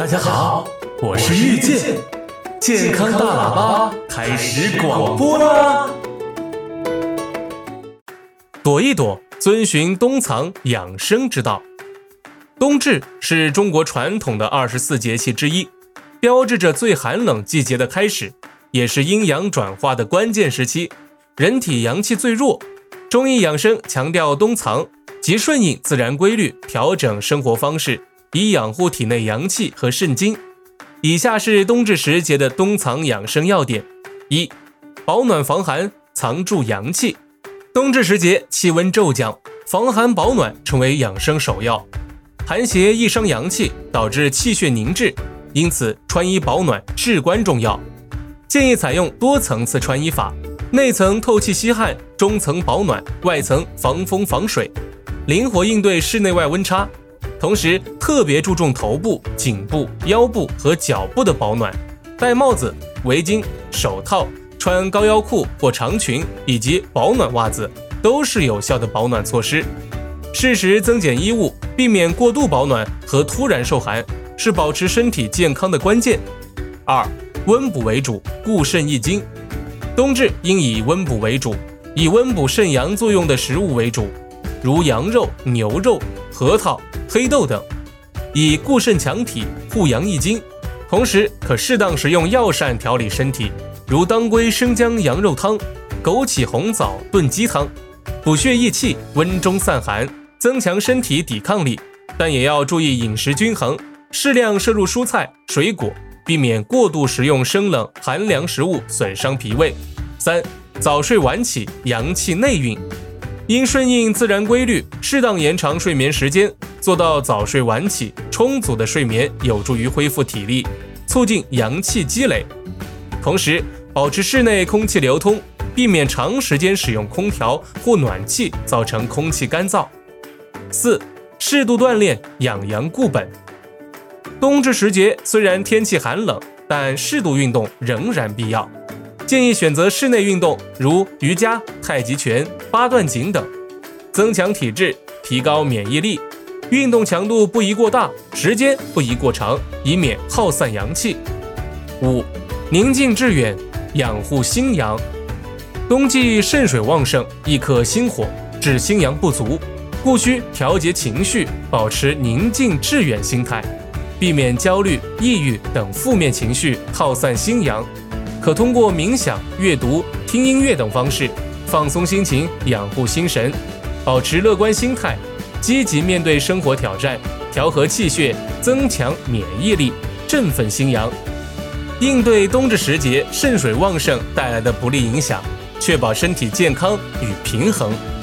大家好，我是遇见，健康大喇叭开始广播啦！躲一躲，遵循冬藏养生之道。冬至是中国传统的24节气之一，标志着最寒冷季节的开始，也是阴阳转化的关键时期，人体阳气最弱。中医养生强调冬藏，即顺应自然规律，调整生活方式，以养护体内阳气和肾精。以下是冬至时节的冬藏养生要点：一、保暖防寒，藏住阳气。冬至时节气温骤降，防寒保暖成为养生首要。寒邪易伤阳气，导致气血凝滞，因此穿衣保暖至关重要。建议采用多层次穿衣法，内层透气吸汗，中层保暖，外层防风防水，灵活应对室内外温差。同时特别注重头部、颈部、腰部和脚部的保暖，戴帽子、围巾、手套，穿高腰裤或长裙以及保暖袜子都是有效的保暖措施。适时增减衣物，避免过度保暖和突然受寒，是保持身体健康的关键。二、温补为主，固肾益精。冬至应以温补为主，以温补肾阳作用的食物为主，如羊肉、牛肉、核桃、黑豆等，以固肾强体、护阳益精。同时可适当食用药膳调理身体，如当归生姜羊肉汤、枸杞红枣炖鸡汤，补血益气，温中散寒，增强身体抵抗力。但也要注意饮食均衡，适量摄入蔬菜、水果，避免过度食用生冷、寒凉食物损伤脾胃。三、早睡晚起，阳气内蕴。应顺应自然规律，适当延长睡眠时间，做到早睡晚起。充足的睡眠有助于恢复体力，促进阳气积累。同时保持室内空气流通，避免长时间使用空调或暖气造成空气干燥。四、适度锻炼，养阳固本。冬至时节虽然天气寒冷，但适度运动仍然必要。建议选择室内运动，如瑜伽、太极拳、八段锦等，增强体质，提高免疫力。运动强度不宜过大，时间不宜过长，以免耗散阳气。五、宁静致远，养护心阳。冬季肾水旺盛，亦克心火，致心阳不足，故需调节情绪，保持宁静致远心态，避免焦虑、抑郁等负面情绪耗散心阳。可通过冥想、阅读、听音乐等方式放松心情，养护心神，保持乐观心态，积极面对生活挑战，调和气血，增强免疫力，振奋心阳。应对冬至时节肾水旺盛带来的不利影响，确保身体健康与平衡。